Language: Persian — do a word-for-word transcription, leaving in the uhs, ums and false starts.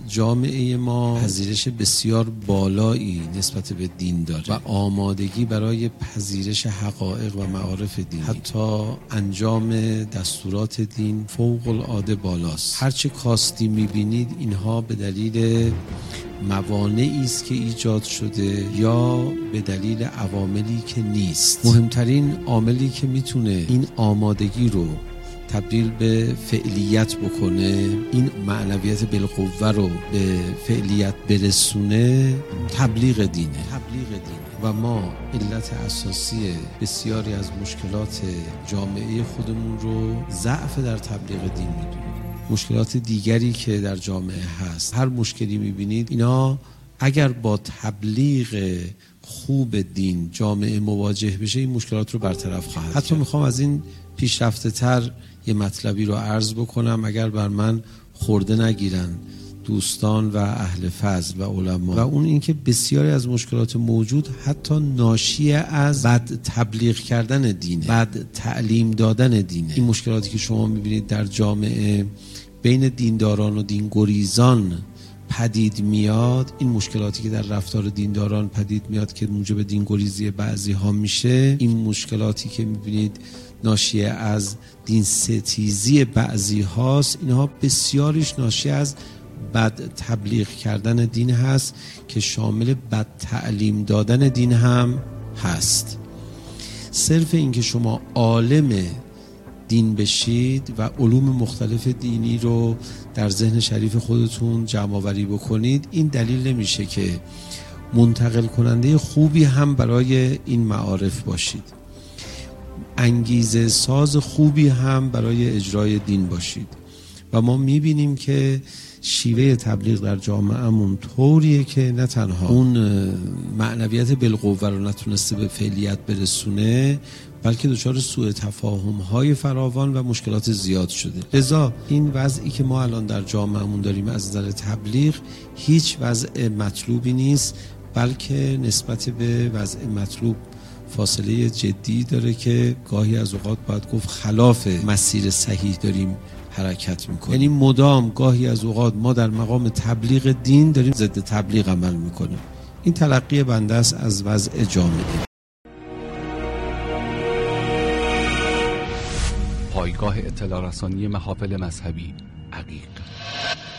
جامعه ما پذیرش بسیار بالایی نسبت به دین داره و آمادگی برای پذیرش حقایق و معارف دینی، حتی انجام دستورات دین فوق العاده بالاست. هرچه کاستی میبینید اینها به دلیل موانعی است که ایجاد شده یا به دلیل عواملی که نیست. مهمترین عاملی که میتونه این آمادگی رو تبدیل به فعلیت بکنه، این معنویت بالقوه رو به فعلیت برسونه، تبلیغ دینه. تبلیغ دینه و ما علت اساسی بسیاری از مشکلات جامعه خودمون رو ضعف در تبلیغ دین میدونیم. مشکلات دیگری که در جامعه هست، هر مشکلی میبینید، اینا اگر با تبلیغ خوب دین جامعه مواجه بشه این مشکلات رو برطرف خواهد. حتی میخوام از این پیشرفته تر یه مطلبی رو عرض بکنم، اگر بر من خورده نگیرن دوستان و اهل فضل و علما، و اون اینکه بسیاری از مشکلات موجود حتی ناشی از بد تبلیغ کردن دینه، بد تعلیم دادن دینه. این مشکلاتی که شما میبینید در جامعه بین دینداران و دینگریزان پدید میاد، این مشکلاتی که در رفتار دینداران پدید میاد که موجب دینگریزی بعضی ها میشه، این مشکلاتی که میبینید ناشی از دین ستیزی بعضی هاست، اینها بسیاریش ناشی از بد تبلیغ کردن دین هست که شامل بد تعلیم دادن دین هم هست. صرف این که شما عالم دین بشید و علوم مختلف دینی رو در ذهن شریف خودتون جمع آوری بکنید، این دلیل نمیشه که منتقل کننده خوبی هم برای این معارف باشید، انگیزه ساز خوبی هم برای اجرای دین باشید. و ما میبینیم که شیوه تبلیغ در جامعهمون طوریه که نه تنها اون معنویت بالقوه رو نتونسته به فعلیت برسونه، بلکه دچار سوء تفاهم‌های فراوان و مشکلات زیاد شده. لذا این وضعی که ما الان در جامعهمون داریم از نظر تبلیغ هیچ وضع مطلوبی نیست، بلکه نسبت به وضع مطلوب فاصله جدی داره که گاهی از اوقات باید گفت خلاف مسیر صحیح داریم حرکت میکنیم. یعنی مدام گاهی از اوقات ما در مقام تبلیغ دین داریم ضد تبلیغ عمل میکنیم. این تلقی بنده است از وضع جامعه. پایگاه اطلاع رسانی محافل مذهبی عقیق.